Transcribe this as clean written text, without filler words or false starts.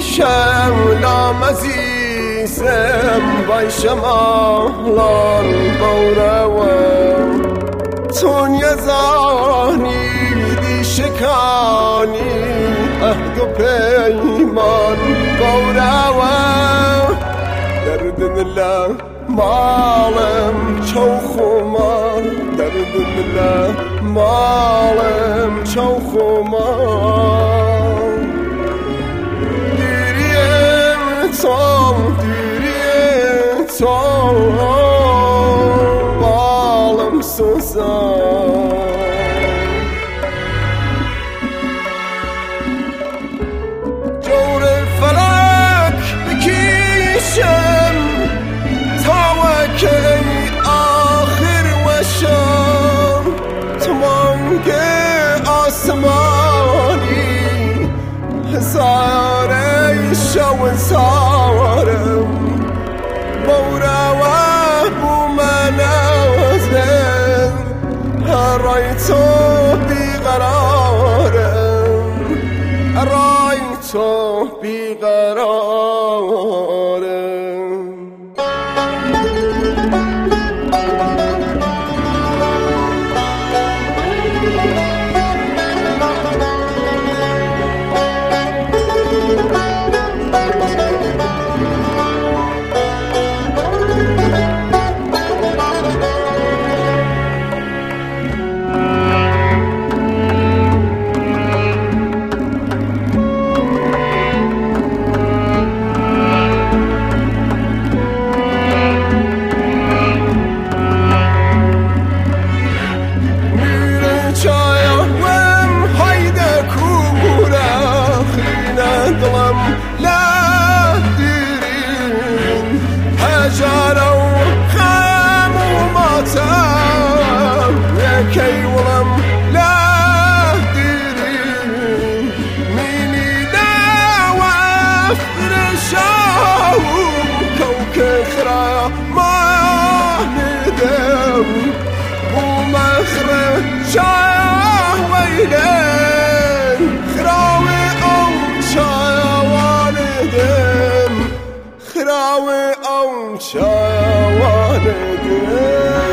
شولام عزیزم وای شمالان بوروا تون یزانی دی شکانی عهد و پیمان بوروا درد دل مالم چو خمار درد دل مالم چو خمار دیریم تو بالم سوزان جور فلک بکیشم آخر وشم تمانگ آسمانی هزاره شو زارم بوروا بو منازل رای تو بیقرارم رای تو بیقرارم لا ديرين هجروا خاموا ماتوا يا كي ولم لا ديرين ميني داوى فرشاو كوكخرا ما ندم ومخرجا ويلين خراوي او خراوي او شاوان دم